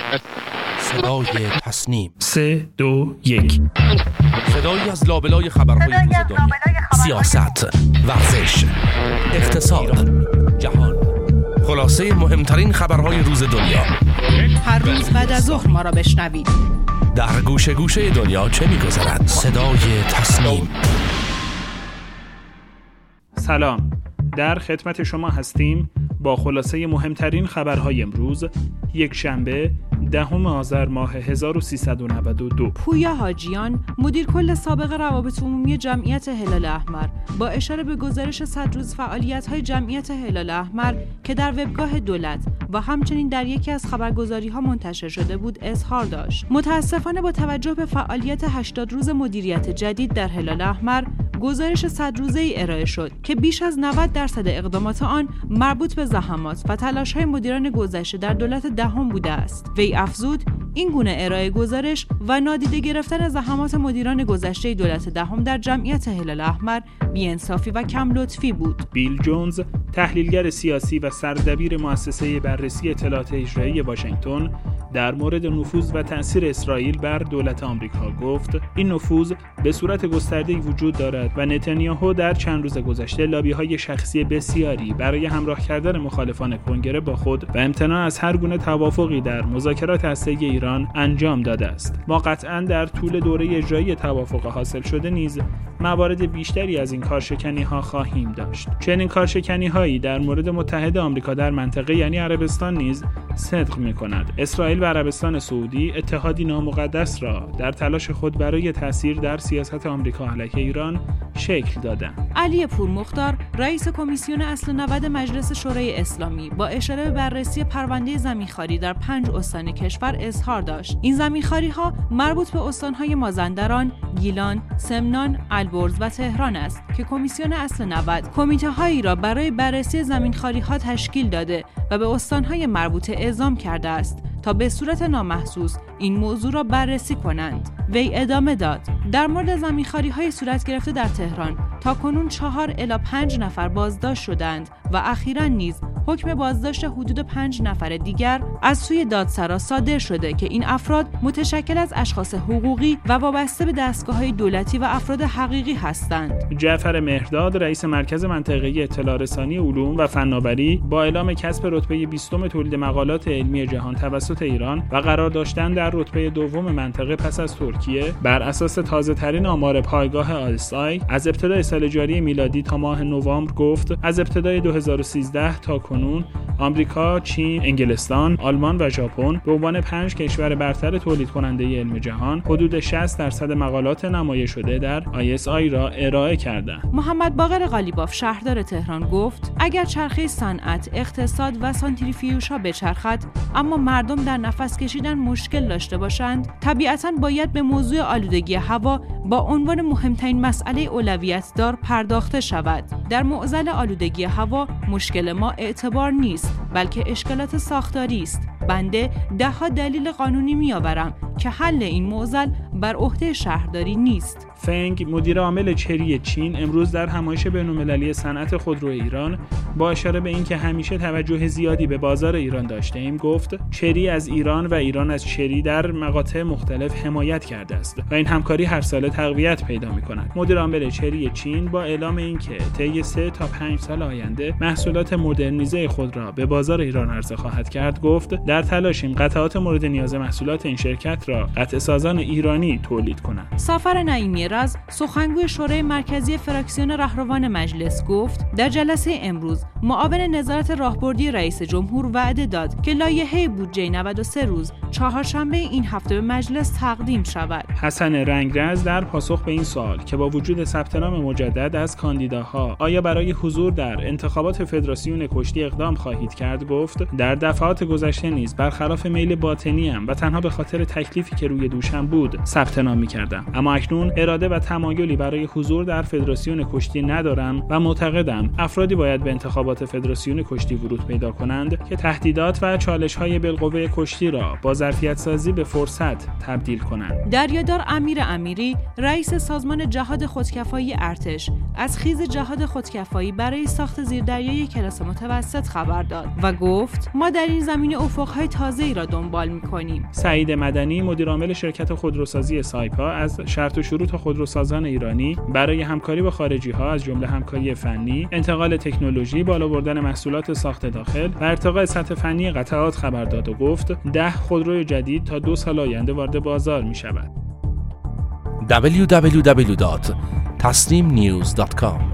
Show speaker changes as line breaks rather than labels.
صدای تصنیم
3 2 1
صدایی از لابلای خبرهای روز دنیا، سیاست، ورزش، اقتصاد، جهان، خلاصه مهمترین خبرهای روز دنیا.
هر روز بعد از ظهر ما را بشنوید.
در گوشه گوشه دنیا چه می‌گذرد؟ صدای تصنیم.
سلام، در خدمت شما هستیم با خلاصه مهمترین خبرهای امروز، یک شنبه 10 آذر ماه 1392.
پویا حاجیان، مدیر کل سابق روابط عمومی جمعیت هلال احمر، با اشاره به گزارش 100 روز فعالیت‌های جمعیت هلال احمر که در وبگاه دولت و همچنین در یکی از خبرگزاری‌ها منتشر شده بود، اظهار داشت. متاسفانه با توجه به فعالیت 80 روز مدیریت جدید در هلال احمر، گزارش 100 روزه‌ای ارائه شد که بیش از 90% اقدامات آن مربوط به زحمات و تلاش‌های مدیران گذشته در دولت دهم بوده است. وی افزود این گونه ارائه گزارش و نادیده گرفتن زحمات مدیران گذشته دولت دهم در جمعیت هلال احمر بی‌انصافی و کم لطفی بود.
بیل جونز، تحلیلگر سیاسی و سردبیر مؤسسه بررسی اطلاعات اجرایی واشنگتن، در مورد نفوذ و تأثیر اسرائیل بر دولت آمریکا گفت این نفوذ به صورت گسترده‌ای وجود دارد و نتانیاهو در چند روز گذشته لابی‌های شخصی بسیاری برای همراه کردن مخالفان کنگره با خود و امتناع از هر گونه توافقی در مذاکرات هسته‌ای ایران انجام داده است. ما قطعاً در طول دوره اجرایی توافق حاصل شده نیز موارد بیشتری از این کارشکنی‌ها خواهیم داشت. چنین کارشکنی‌هایی در مورد متحد آمریکا در منطقه یعنی عربستان نیز صدق می‌کند. اسرائیل و عربستان سعودی اتحادی نامقدس را در تلاش خود برای تاثیر در سیاست آمریکا علیه ایران شکل دادند.
علی پورمختار، رئیس کمیسیون اصل 90 مجلس شورای اسلامی، با اشاره به بررسی پرونده زمینخواری در 5 استان کشور اظهار داشت. این زمینخواری‌ها مربوط به استان‌های مازندران، گیلان، سمنان، البرز و تهران است که کمیسیون اصل 90 کمیته‌هایی را برای بررسی زمینخواری‌ها تشکیل داده و به استان‌های مربوطه اعزام کرده است تا به صورت نامحسوس این موضوع را بررسی کنند. وی ادامه داد در مورد زمینخواری‌های صورت گرفته در تهران تاکنون 4 الی 5 نفر بازداشت شدند و اخیراً نیز حکم بازداشت حدود 5 نفر دیگر از سوی دادسرا صادر شده که این افراد متشکل از اشخاص حقوقی و وابسته به دستگاه‌های دولتی و افراد حقیقی هستند.
جعفر مهرداد، رئیس مرکز منطقه‌ای اطلاع رسانی علوم و فناوری، با اعلام کسب رتبه 20 تولید مقالات علمی جهان توسط ایران و قرار داشتن در رتبه دوم منطقه پس از ترکیه، بر اساس تازه‌ترین آمار پایگاه ISI از ابتدای سال جاری میلادی تا ماه نوامبر گفت از ابتدای 2013 تا کنون آمریکا، چین، انگلستان، آلمان و ژاپن به عنوان 5 کشور برتر تولید کننده علم جهان حدود 60% مقالات نمایش شده در ISI را ارائه کردند.
محمد باقر قالیباف، شهردار تهران، گفت اگر چرخه صنعت، اقتصاد و سانتریفیوژها بچرخد اما مردم در نفس کشیدن مشکل داشته باشند، طبیعتاً باید به موضوع آلودگی هوا با عنوان مهمترین مسئله اولویت دار پرداخته شود. در معضل آلودگی هوا مشکل ما اعتبار نیست بلکه اشکالات ساختاری است. بنده 10 دلیل قانونی میآورم که حل این معضل بر عهده شهرداری نیست.
فنگ، مدیر عامل چری چین، امروز در همایش بین‌المللی صنعت خودرو ایران با اشاره به اینکه همیشه توجه زیادی به بازار ایران داشته‌ایم گفت چری از ایران و ایران از چری در مقاطع مختلف حمایت کرده است و این همکاری هر ساله تقویت پیدا می‌کند. مدیر عامل چری چین با اعلام اینکه طی 3 تا 5 سال آینده محصولات مدرنیزه خود را به بازار ایران عرضه خواهد کرد گفت در تلاشیم قطعات مورد نیاز محصولات این شرکت را قطع سازان ایرانی تولید کنند.
سفر نعیمی رز، سخنگوی شورای مرکزی فراکسیون رهروان مجلس، گفت در جلسه امروز معاون نظارت راهبردی رئیس جمهور وعده داد که لایحه بودجه 93 روز چهارشنبه این هفته به مجلس تقدیم شود.
حسن رنگرز در پاسخ به این سوال که با وجود ثبت نام مجدد از کاندیداها آیا برای حضور در انتخابات فدراسیون کشتی اقدام خواهید کرد گفت در دفعات گذشته نیز برخلاف میل باطنیم و تنها به خاطر تکلیفی که روی دوشم بود ثبت نام می‌کردم، اما اکنون اراده اراده و تمایلی برای حضور در فدراسیون کشتی ندارم و معتقدم افرادی باید به انتخابات فدراسیون کشتی ورود پیدا کنند که تهدیدات و چالش‌های بالقوه کشتی را با ظرفیت سازی به فرصت تبدیل کنند.
دریادار امیر امیری، رئیس سازمان جهاد خودکفایی ارتش، از خیز جهاد خودکفایی برای ساخت زیردریایی کلاس متوسط خبر داد و گفت ما در این زمینه افق‌های تازه‌ای را دنبال می‌کنیم.
سعید مدنی، مدیرعامل شرکت خودروسازی سایپا، از شرط و شروط خودروسازان ایرانی برای همکاری با خارجی‌ها از جمله همکاری فنی، انتقال تکنولوژی، بالا بردن محصولات ساخت داخل و ارتقاء سطح فنی قطعات خبر داد و گفت 10 خودروی جدید تا 2 سال آینده وارد بازار می‌شود.
www.tasnimnews.com